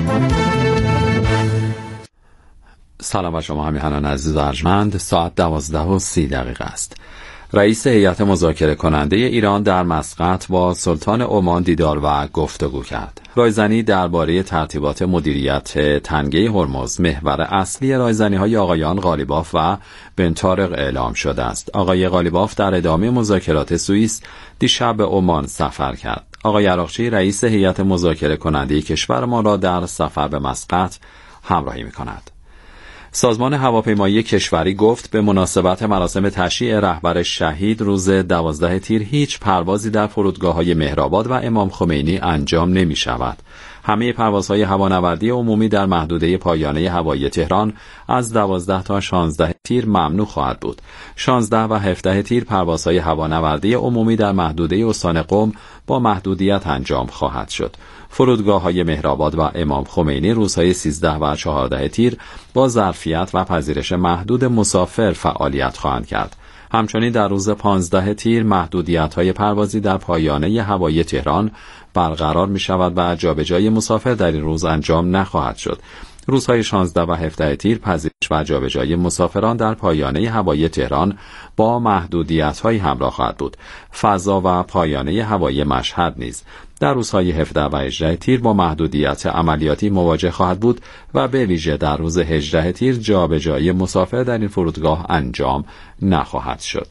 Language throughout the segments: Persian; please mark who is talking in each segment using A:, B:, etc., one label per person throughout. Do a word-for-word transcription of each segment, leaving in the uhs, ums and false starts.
A: سلام بر شما همیهنان عزیز و ارجمند. ساعت دوازده و سی دقیقه است. رئیس هیئت مذاکره کننده ایران در مسقط با سلطان عمان دیدار و گفتگو کرد. رایزنی درباره ترتیبات مدیریت تنگه هرمز محور اصلی رایزنی‌های آقایان غالیباف و بن طارق اعلام شده است. آقای غالیباف در ادامه مذاکرات سوئیس دیشب به عمان سفر کرد. آقای عراقچی رئیس هیئت مذاکره کننده کشور ما را در سفر به مسقط همراهی می‌کند. سازمان هواپیمایی کشوری گفت به مناسبت مراسم تشییع رهبر شهید روز دوازده تیر هیچ پروازی در فرودگاه‌های مهرآباد و امام خمینی انجام نمی شود. همه پروازهای هوانوردی عمومی در محدوده پایانه هوایی تهران از دوازده تا شانزده تیر ممنوع خواهد بود. شانزده و هفده تیر پروازهای هوانوردی عمومی در محدوده استان قم با محدودیت انجام خواهد شد. فرودگاه‌های مهرآباد و امام خمینی روزهای سیزده و چهارده تیر با ظرفیت و پذیرش محدود مسافر فعالیت خواهند کرد. همچنین در روز پانزده تیر محدودیت‌های پروازی در پایانه هوایی تهران برقرار می‌شود و جابجایی مسافر در این روز انجام نخواهد شد. روزهای شانزده و هفده تیر پذیرش و جابجایی مسافران در پایانه هوایی تهران با محدودیت‌های همراه خواهد بود. فضا و پایانه هوایی مشهد نیز در روزهای هفده و هجده تیر با محدودیت عملیاتی مواجه خواهد بود و به ویژه در روز هجده تیر جابجایی مسافر در این فرودگاه انجام نخواهد شد.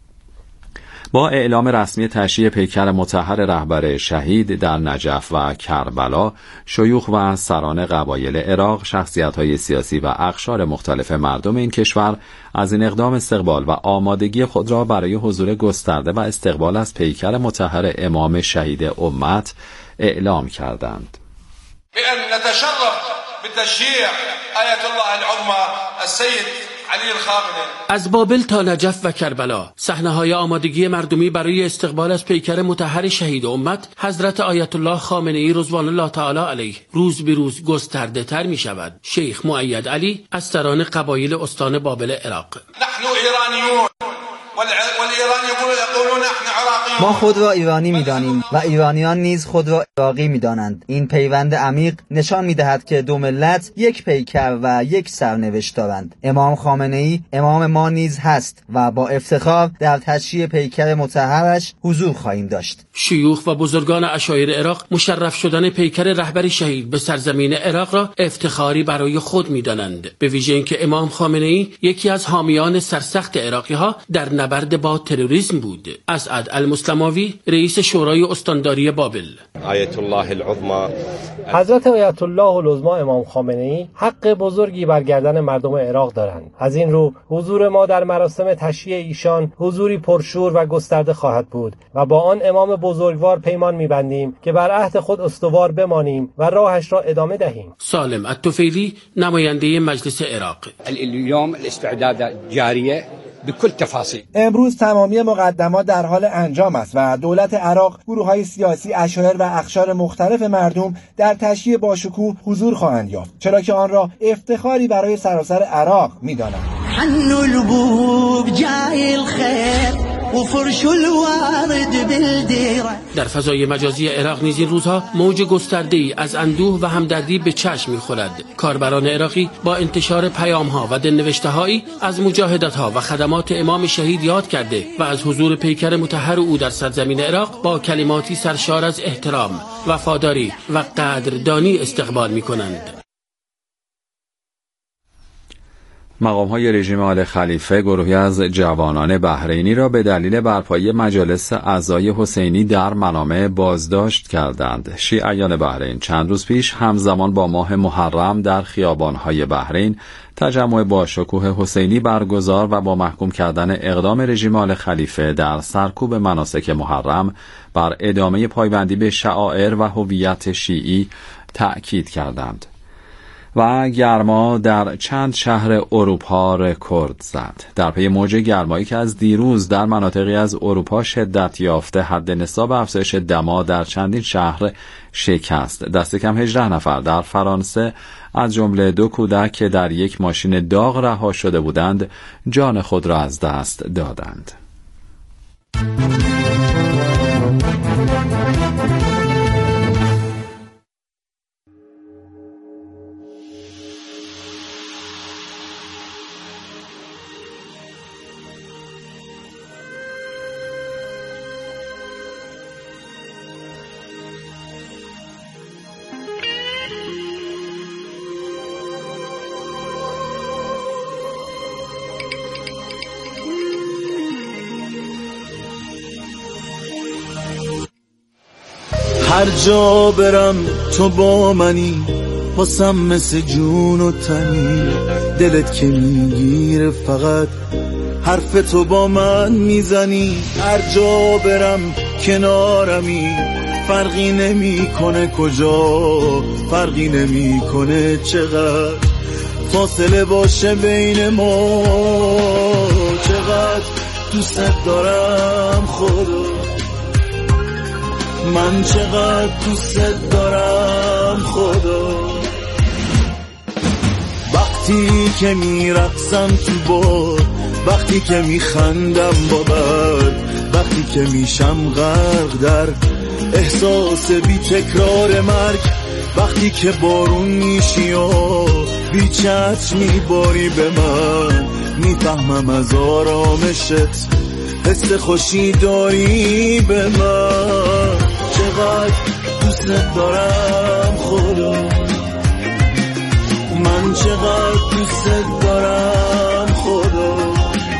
A: با اعلام رسمی تشییع پیکر مطهر رهبر شهید در نجف و کربلا، شیوخ و سران قبایل عراق، شخصیت‌های سیاسی و اقشار مختلف مردم این کشور از این اقدام استقبال و آمادگی خود را برای حضور گسترده و استقبال از پیکر مطهر امام شهید امت اعلام کردند.
B: بأن نتشرف بتشییع آیت الله العظمى السید علی الخامنه‌ای
C: از بابل تا نجف و کربلا، صحنه‌های آمادگی مردمی برای استقبال از پیکر مطهر شهید امت حضرت آیت الله خامنه‌ای رضوان الله تعالی علیه روز به روز گسترده تر می شود. شیخ مؤید علی از سران قبایل استان بابل عراق:
B: نحن ایرانیون والایرانی یقولون نحن عراقیون.
D: ما خود را ایرانی می‌دانیم و ایرانیان نیز خود را عراقی می‌دانند. این پیوند عمیق نشان می‌دهد که دو ملت یک پیکر و یک سرنوشت دارند. امام خامنه‌ای امام ما نیز هست و با افتخار در تشییع پیکر مطهرش حضور خواهیم داشت.
C: شیوخ و بزرگان عشایر عراق مشرف شدن پیکر رهبر شهید به سرزمین عراق را افتخاری برای خود می‌دانند، به ویژه اینکه امام خامنه‌ای یکی از حامیان سرسخت عراقی‌ها در نبرد با تروریسم بود. اسعد المسلماوی رئیس شورای استانداری بابل:
E: آیت الله العظما،
F: حضرت آیت الله العظما امام خامنه‌ای حق بزرگی بر گردن مردم عراق دارند. از این رو حضور ما در مراسم تشییع ایشان حضوری پرشور و گسترده خواهد بود و با آن امام بزرگوار پیمان می‌بندیم که بر عهد خود استوار بمانیم و راهش را ادامه دهیم.
C: سالم الطفیلی نماینده مجلس عراق:
G: اليوم الاستعداد جاریه بكل تفاصیل.
H: امروز تمامی مقدمات در حال انجام است و دولت عراق، گروه‌های سیاسی، عشایر و اقشار مختلف مردم در تشییع باشکوه حضور خواهند یافت، چرا که آن را افتخاری برای سراسر عراق می‌دانند.
C: در فضای مجازی عراق نیز این روزها موج گسترده‌ای از اندوه و همدردی به چشم می‌خورد. کاربران عراقی با انتشار پیام‌ها و دلنوشته‌هایی از مجاهدت‌ها و خدمات امام شهید یاد کرده و از حضور پیکر مطهر او در سرزمین عراق با کلماتی سرشار از احترام، وفاداری و قدردانی استقبال می‌کنند.
A: مقام‌های رژیم آل خلیفه گروهی از جوانان بحرینی را به دلیل برپایی مجالس اعضای حسینی در منامه بازداشت کردند. شیعیان بحرین چند روز پیش همزمان با ماه محرم در خیابان‌های بحرین تجمع با شکوه حسینی برگزار و با محکوم کردن اقدام رژیم آل خلیفه در سرکوب مناسک محرم بر ادامه پایبندی به شعائر و هویت شیعی تأکید کردند. و گرما در چند شهر اروپا رکورد زد. در پی موج گرمایی که از دیروز در مناطقی از اروپا شدت یافته، حد نصاب افزایش دما در چندین شهر شکست. دست کم هجده نفر در فرانسه از جمله دو کودک که در یک ماشین داغ رها شده بودند جان خود را از دست دادند.
I: هر جا برم تو با منی، واسم مثل جون و تنی. دلت که میگیره فقط حرف تو با من میزنی. هر جا برم کنارمی، فرقی نمیکنه کجا، فرقی نمیکنه چقدر فاصله باشه بین ما. چقدر دوست دارم خدا، من چقدر دوست دارم خدا. وقتی که میرقصم تو باد، وقتی که میخندم با بد، وقتی که میشم غرق در احساس بی تکرار مرگ، وقتی که بارون میشی و بی چتر میباری به من، میفهمم از آرامشت حس خوشی داری به من. چقدر دوست دارم خدا، من چقدر دوست دارم خدا.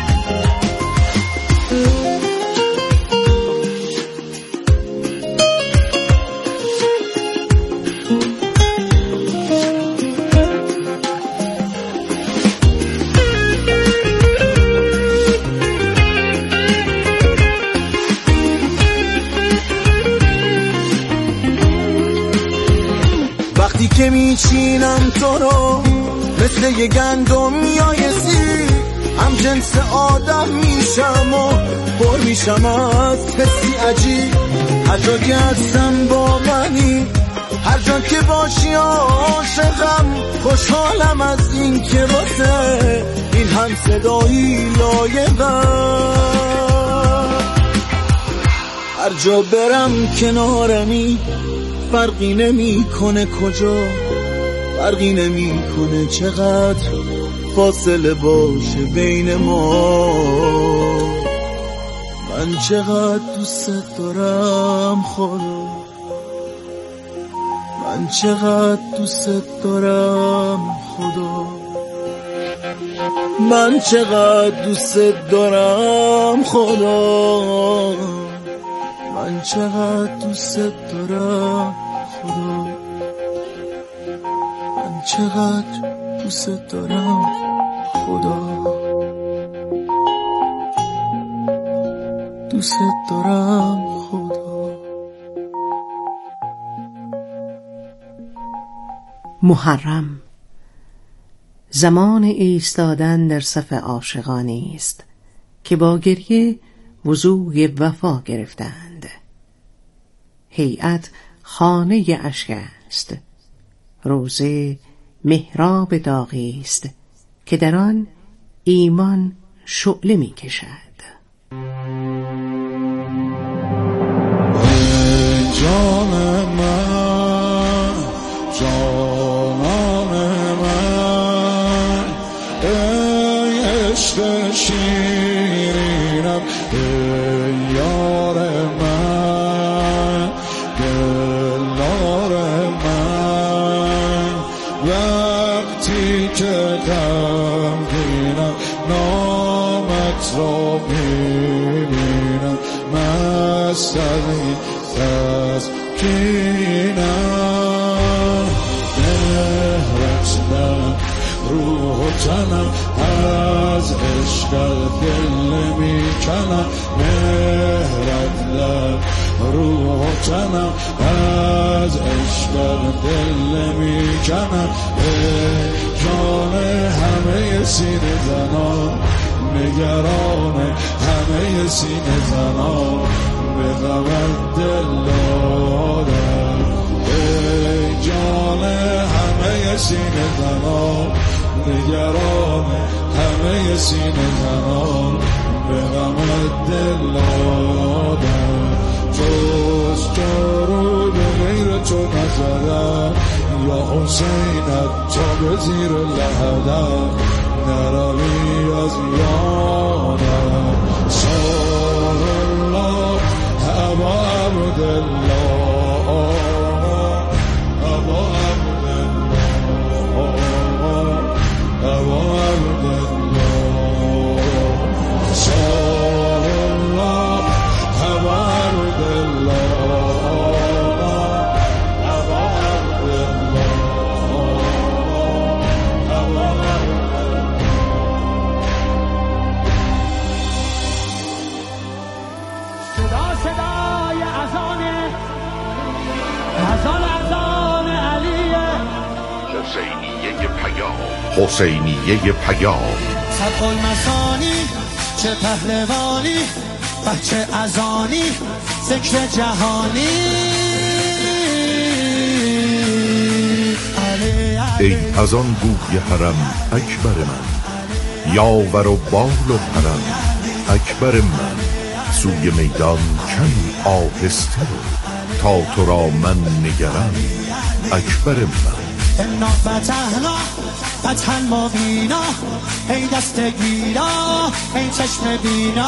I: وقتی که میچینم تو رو مثل یه گندم میایسی، هم جنس آدم میشم و پر میشم از حسی عجیب. هر جا که هستم با منی، هر جا که باشی عاشقم، خوشحالم از این که واسه این هم صدایی لایقم. هر جا برم کنارمی، فرقی نمی کنه کجا، فرقی نمی کنه چقدر فاصله باشه بین ما. من چقدر دوست دارم خدا، من چقدر دوست دارم خدا، من چقدر دوست دارم خدا، من چقدر دوست دارم خدا، من چقدر دوست دارم خدا، دوست دارم خدا.
J: محرم زمان ایستادن در صف عاشقانی است که با گریه وضوی وفا گرفتند. هیئت خانه اشک است، روزه محراب داغی است که در آن ایمان شعله می کشد.
I: جان من، جانان من، ای عشق شیرینم، ای یار من، دلدار من. وقتی که غمگینم نامت را میبینم، مست از این تسکینم. مهرت من روح و تنم، از عشق دل میکنم. مهرت من روح و تنم، از عشق دل میکنم. ای جان همه سینه زنان، نگران همه سینه زنان، به غمت دل دادم. ای جان همه سینه زنان، نگران همه سینه زنان، به غمت دل دادم. جز تو رو به غیر تو نزدم، یا حسینت تا به زیر لحدم، نروی از یادم. صلی الله ابا عبدالله، ابا عبدالله، ابا عبدالله. صلی الله ابا عبدالله،
K: حسینیه پیام حسینیه پیام
I: صدق المثانی چه پهلوانی بچه ازانی ذکر جهانی
K: ای از آن گوی حرم اکبر من یاور و بال و حرم اکبر من سوی میدان کمی آهسته تا تو را من نگرم اکبر من
I: انا فتحنا فتحا مبینا ای دست گیرا ای چشم بینا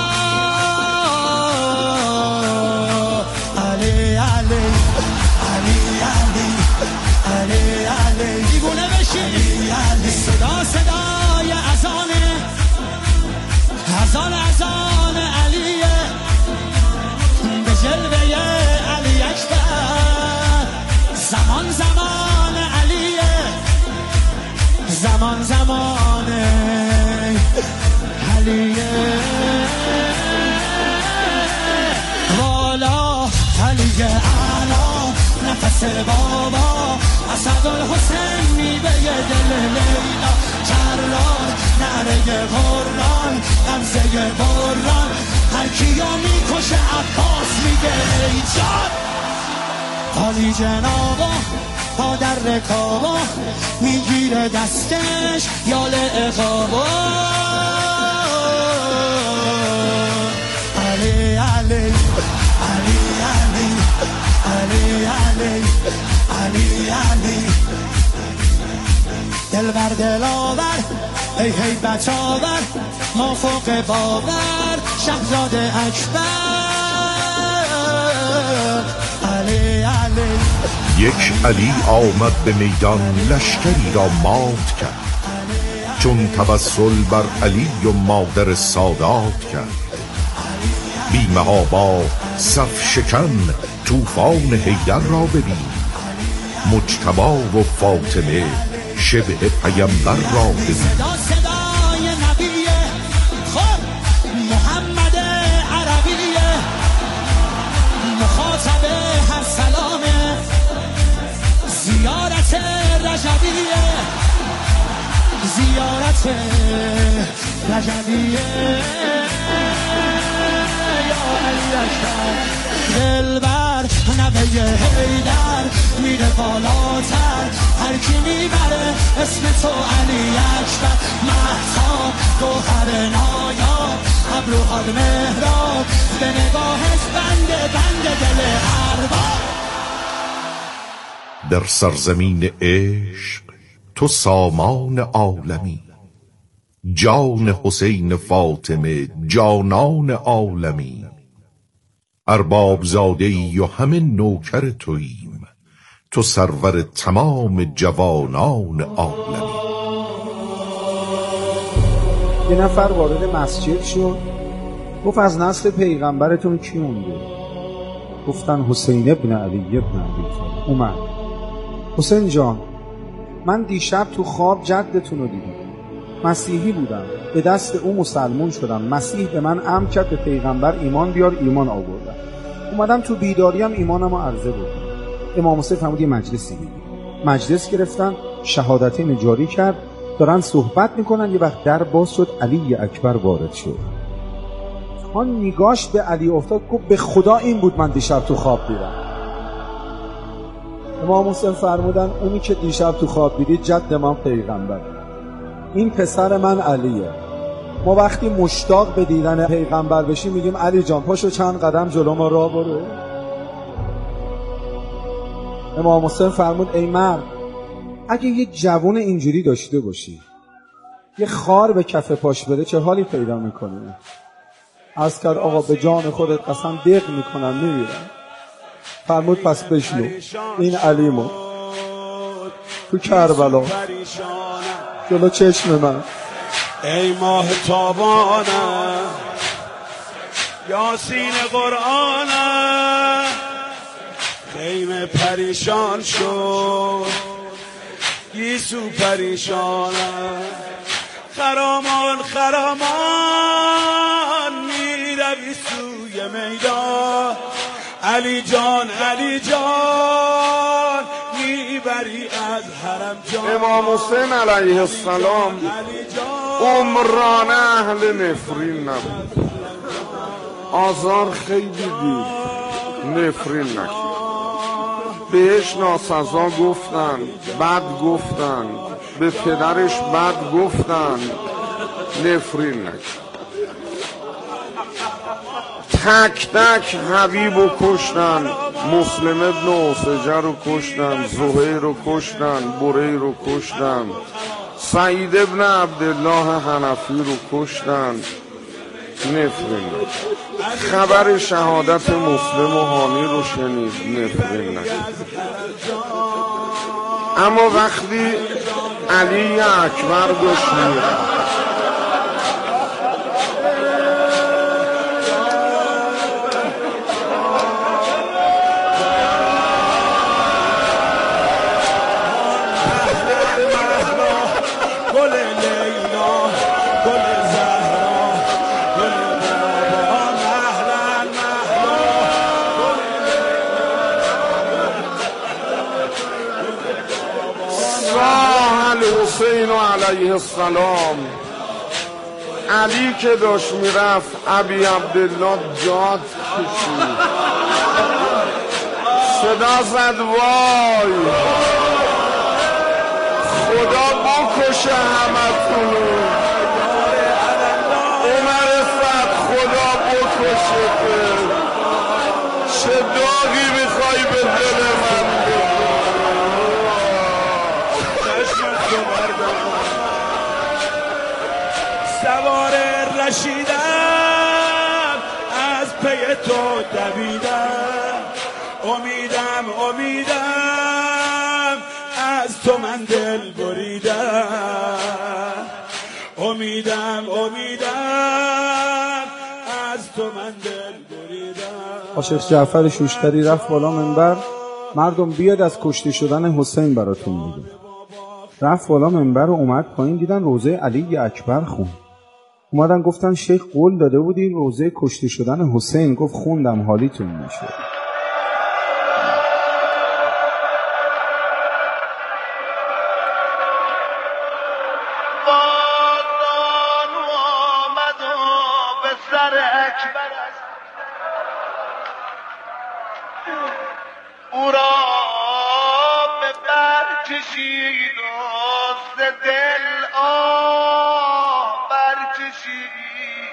I: علی علی علی علی علی علی دیوونه بشی صدا صدای اذانه اذان اذان علیه به جلوه علی اکبر زمان زمان علیه زمان زمان علیه والا علیه اعلا نفس بابا اسد الحسین میوه دل لیلا جرار نره قرآن غمزه بران هر کیو میکشه عباس میگه ای جان عالی جنابا پا در رکابا میگیره دستش یال اقابا علی علی علی علی علی علی علی علی دل بر دل آور ای هیبت آور ما فوق باور شهزاده اکبر علی علی
K: یک علی آمد به میدان لشکری را مات کرد چون توسل بر علی و مادر سادات کرد بی محابا صف شکن طوفان حیدر را ببین مجتبی و فاطمه شبه پیمبر را ببین
I: صدا صدای نبیه خب محمد عربیه مخاطب هر سلامه زیارت رجبیه زیارت رجبیه یا علی اکبر دلبر نبه حیدر میره بالاتر هر کی میبره اسم تو علی اکبر مهتاب گوهر نایاب ابروهات مهراب به نگاهش بنده بنده دل ارباب
K: در سرزمین عشق تو سامان عالمی جان حسین فاطمه جانان عالمی ارباب زاده ای و همه نوکر توییم تو سرور تمام جوانان عالمی.
L: یه نفر وارد مسجد شد گفت از نسل پیغمبرتون کی مونده؟ گفتن حسین ابن علی ابن علی طالب. اومد حسین جان من دیشب تو خواب جدتون رو دیدم مسیحی بودم به دست او مسلمون شدم مسیح به من امر کرد به پیغمبر ایمان بیار ایمان آوردم اومدم تو بیداریم ایمانم رو عرضه بودم امام حسین فرمود یه مجلسی بگیر مجلس گرفتن شهادتین جاری کرد دارن صحبت میکنن یه وقت در باز شد علی اکبر وارد شد آن نگاش به علی افتاد گفت به خدا این بود من دیشب تو خواب دیدم امام حسین فرمودن اونی که دیشب تو خواب دیدی جد من پیغمبر این پسر من علیه ما وقتی مشتاق به دیدن پیغمبر بشیم میگیم علی جان پاشو چند قدم جلو ما راه برو امام حسین فرمود ای مرد اگه یه جوون اینجوری داشته باشی یه خار به کف پاش بده چه حالی پیدا میکنه از کرد آقا به جان خودت قسم دق میکنم میمیرم فرمود پس بشنو این علیمو تو کربلا جلو چشم من
M: ای ماه تابانه یاسین قرآنه خیمه پریشان شد یسو پریشانه خرامان خرامان میروی سوی میدان علی جان علی جان میبری
N: امام حسین علیه السلام عمران اهل نفرین نبود، آزار خیلی دید، نفرین نکرد. بهش ناسزا گفتن، بد گفتن، به پدرش بد گفتن، نفرین نکرد. تک تک حبیب رو کشتن، مسلم ابن اوسجه رو کشتن، زهیر رو کشتن، بریر رو کشتن، سعید ابن عبدالله حنفی رو کشتن، نفرین نکرد. خبر شهادت مسلم و حامی رو شنید، نفرین نکرد. اما وقتی علی اکبر داشت میرفت، حسین علیه السلام، علی که داشت میرفت ابی عبدالله جاد کشید، صدا زد وای خدا بکشه همتونو، عمر صد خدا بکشه، چه داغی میخوای به دل من بده.
M: سوار رشیدم از پی تو دویدم، امیدم امیدم از تو من دل بریدم، امیدم امیدم از تو من دل بریدم.
L: شیخ جعفر شوشتری رفت بالا منبر، مردم بیاد از کشته شدن حسین براتون میگه. رفت بالا منبر و اومد پایین، دیدن روزه علی اکبر خون. اومدن گفتن شیخ قول داده بودی روزه کشته شدن حسین. گفت خوندم، حالیتون میشه.
I: او را به بر کشید و ز دل آب برکشید،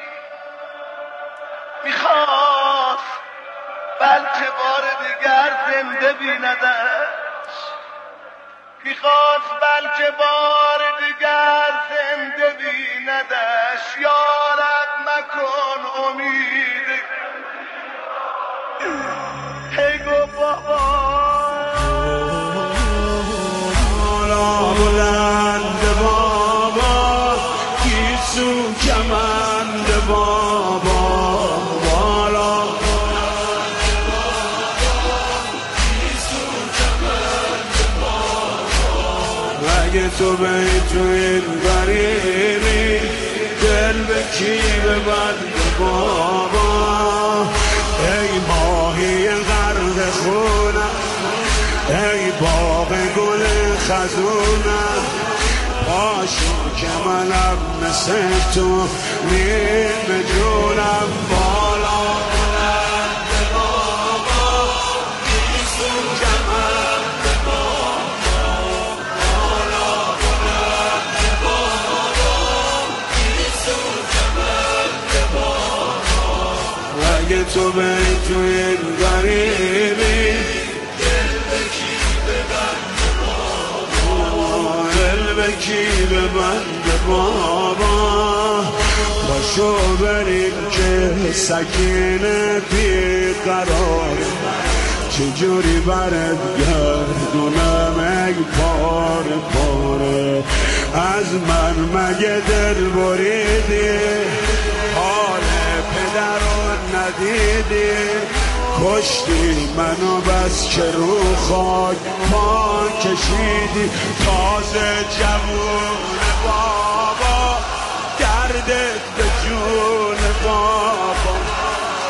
I: میخواست بلکه بار دیگر زنده بیندش، میخواست بلکه بار دیگر زنده بیندش. یارب مکن امید هی گو بابا
M: بالا بلند بابا، گیسو کمند بابا، بالا بلند بابا، گیسو کمند بابا. اگه تو به تو این غریبی دل به کی ببند بابا، ای ماهی غرق خونم، ای باغ گل خزونم، پاشو که منم مثل تو نیم جونم. بالا بلند بابا، گیسو کمند بابا، بالا بلند بابا، گیسو کمند بابا. اگه تو به تو این غریبی دل به کی ببند بابا، دل به کی ببند بابا. باشو بریم که سکینه بیقرار، چجوری برد گردونم ای پاره پاره. از من مگه دل بریدی، حال پدر رو ندیدی، کشتی منو بس که رو خاک پا کشیدی. تازه جوون بابا، دردت به جون بابا،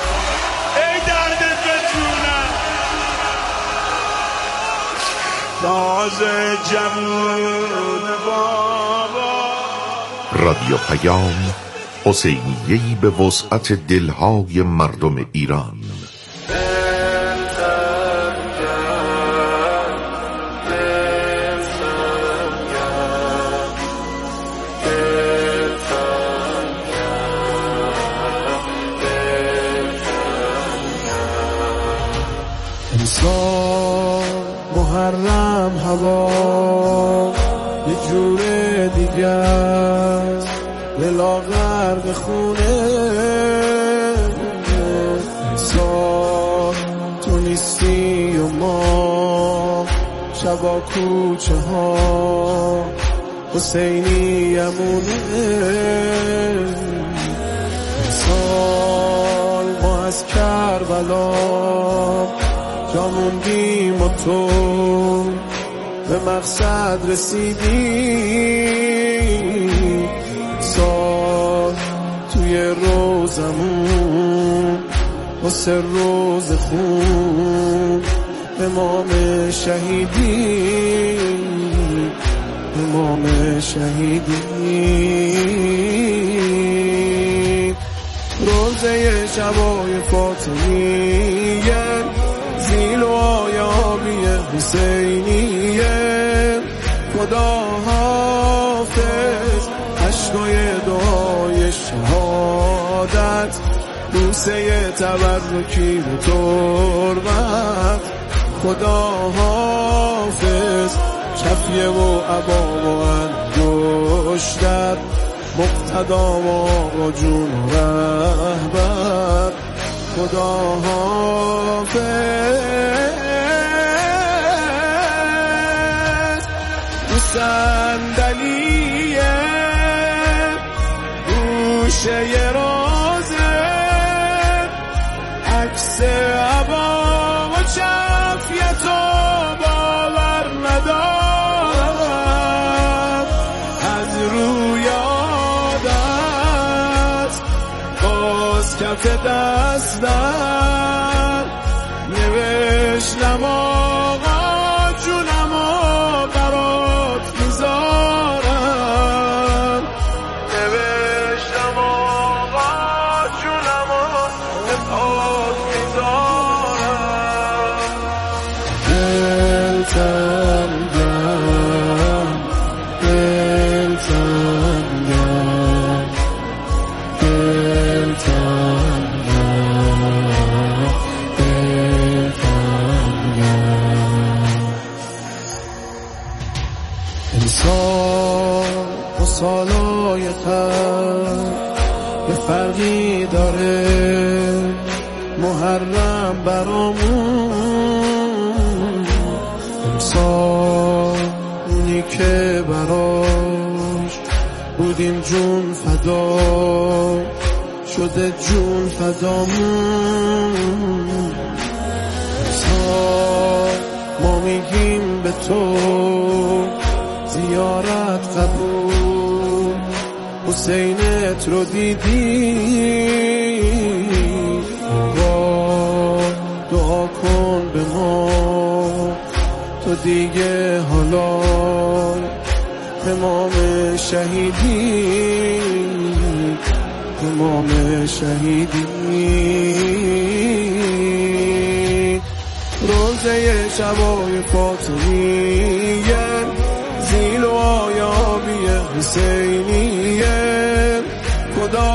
M: ای دردت به جونم. ناز جوون بابا.
K: رادیو پیام، حسینیه‌ای به وسعت دلهای مردم ایران.
I: محرم هوا یه جور دیگه است، دلا غرق خونه سال تو نیستی و ما شبا کوچه ها حسینی امونه سال ما از کربلا جا موندیم و تو به مقصد رسیدی. سال توی روزمون واسه روز خون امام شهیدی، امام شهیدی. روزه شبای فاطمیه زیل و آیابی حسینیه. خدا حافظ عشقای دعای شهادت بوسه تبرکی به تربت. خدا حافظ شفیه و عبا و انگشتر مقتدا و آقا جون و رهبر. خدا حافظ تو صندلیه گوشه ی روزه عکس عبا و شفیه باور ندارم از روی عادت باز کف دستم نوشتم آقا جونمو برات میذارم. نوشتم آقا جونمو برات میذارم. دلتم گم دلتم گم دلتم انسان و سالای خط یه فرقی داره محرم برامون. انسان اونی که براش بودیم جون فدا شده جون فدامون. انسان ما میگیم به تو زیارت قبول حسینت رو دیدی. آقا دعا کن به ما تو دیگه حالا امام شهیدی، امام شهیدی. روزه شبای فاطمیه زیل و آیابی حسینیه. خدا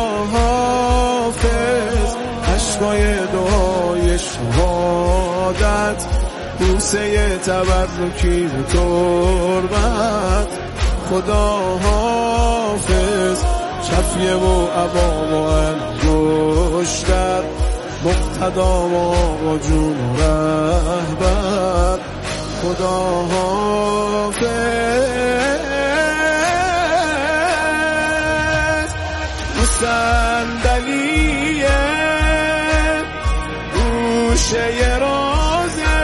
I: حافظ عشقای دعای شهادت بوسه تبرکی به تربت. خدا حافظ شفیه و عبا و انگشتر مقتدا و آقا جون و رهبر. خدا حافظ تو صندلیه گوشه ی روزه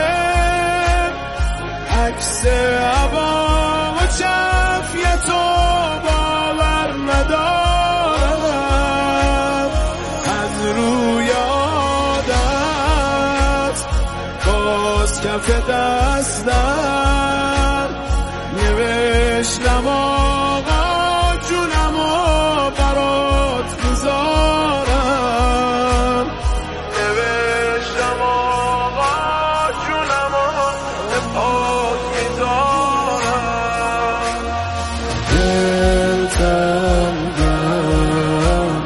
I: عکس عبا و شفیه تو باور ندارم از روی عادت باز کف دستم
M: نوشتم آقا جونم و برات میذارم، نوشتم آقا جونم و پاک میذارم. دلتنگم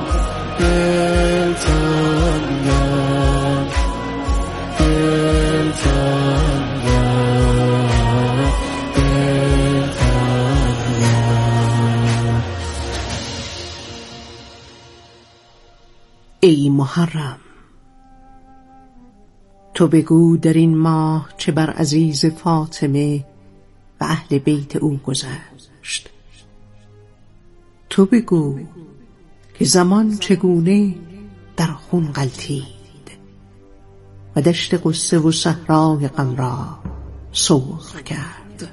M: دلتنگم
J: ای محرم، تو بگو در این ماه چه بر عزیز فاطمه و اهل بیت او گذشت. تو بگو که زمان چگونه در خون غلتید و دشت قصه و صحرای غم را سرخ کرد.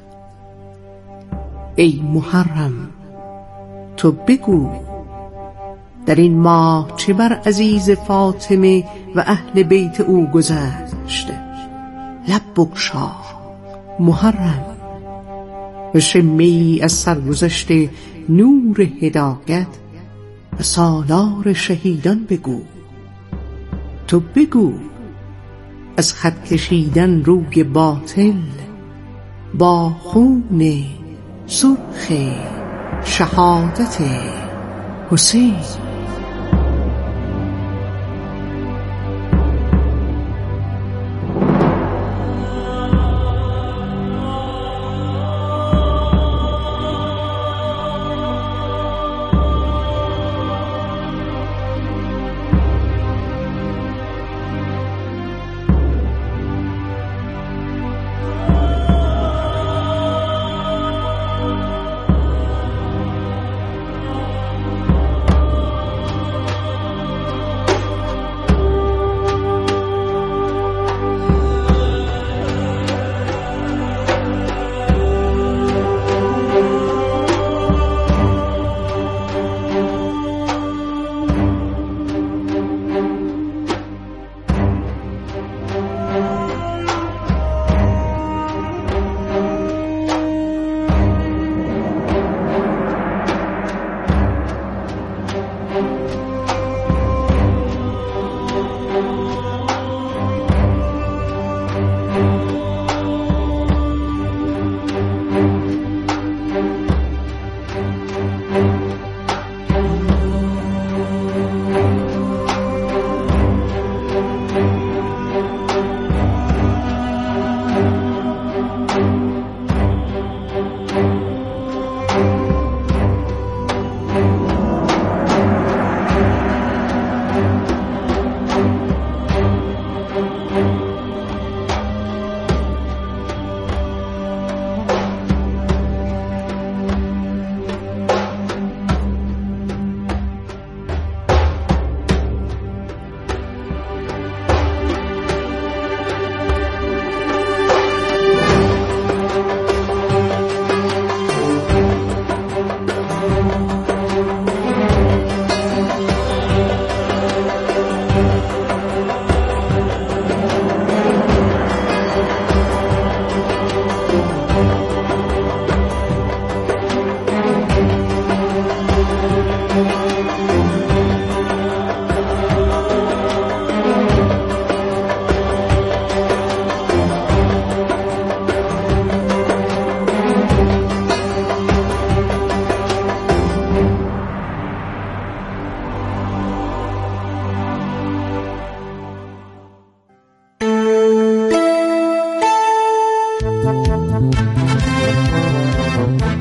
J: ای محرم، تو بگو در این ماه چه بر عزیز فاطمه و اهل بیت او گذشت. لب بگشا محرم و شمی از سرگذشت نور هدایت و سالار شهیدان بگو. تو بگو از خط کشیدن روی باطل با خون سرخ شهادت حسین.